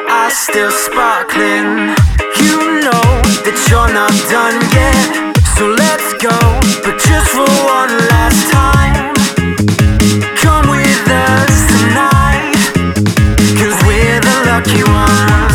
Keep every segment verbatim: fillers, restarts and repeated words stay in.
eyes still sparkling. You know that you're not done yet, so let's go, but just for one last time. Come with us tonight, 'cause we're the lucky ones.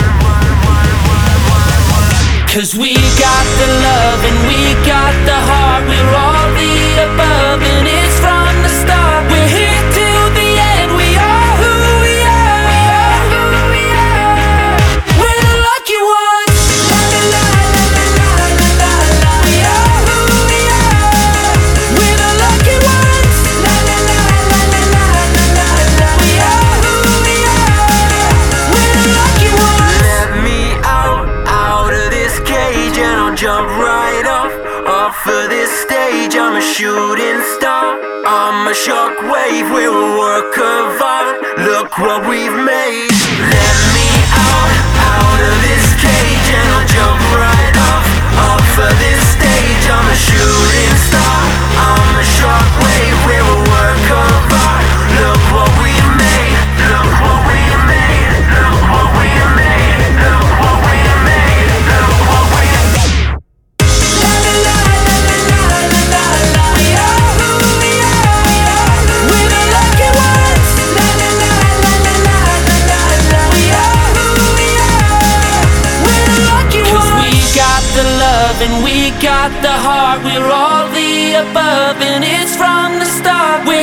'Cause we got the love and we got the heart. We're all the above and it's from the start. We're here till the end. We are who we are. We are who we are. We're the lucky ones. La la la la la la la la. We are who we are. We're the lucky ones. La la la la la la la la. We are who we are. We're the lucky ones. Let me out, out of this cage, and I'll jump right off, off of this stage. I'm a shooting star, I'm a shockwave, we're a work of art. Look what we've made. Let me out, out of this cage, and I'll jump right off, off of this stage. I'm a shooting star, I'm a shockwave, we're a work of art. Look what we made, look what we made, look what we made, look what we made, look what we made. La la la la la la la la. We are who we are. We're the lucky ones. La la la la la la la la. We are who we are. We're the lucky ones. 'Cause we got the love and we got the heart. We're all the above and it's from the start. We're